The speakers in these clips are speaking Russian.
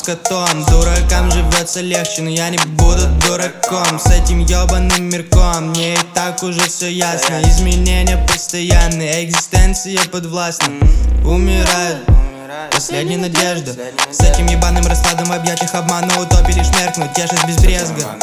котом. Дуракам живется легче, но я не буду дураком. С этим ебаным мирком мне и так уже все ясно. Изменения постоянные, экзистенция подвластна. Умирает последняя надежда. С этим ебаным раскладом в объятиях обмана утопи лишь меркнуть, тешась без брезга.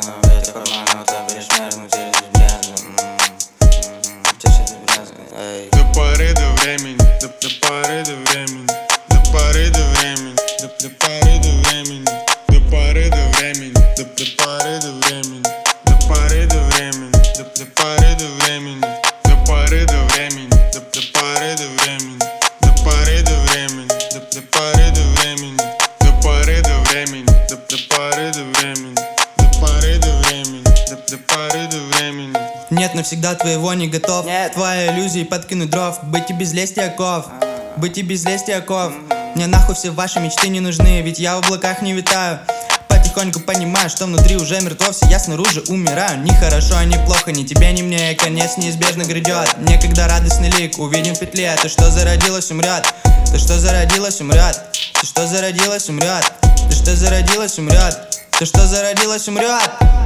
До поры до времени, до поры до времени, до поры до времени, до поры до времени, до поры до времени, до поры до времени, до поры до времени, до поры до времени, до поры до времени, до поры до времени, до поры до времени, до поры до времени, до поры до времени, до поры до времени, до поры до времени, до поры до времени. Нет, навсегда твоего не готов. Твои иллюзии подкинуть дров. Быть и без лести оков. Быть и без лести оков. Мне нахуй все ваши мечты не нужны, ведь я в облаках не витаю. Потихоньку понимаю, что внутри уже мертво все, я снаружи умираю. Ни хорошо, ни плохо, ни тебе, ни мне, конец неизбежно грядет. Некогда радостный лик увидим в петле. Ты что зародилась, умрет. Ты что зародилась, умрет. Ты что зародилась, умрет. Ты что зародилась, умрет. Ты что зародилась, умрет.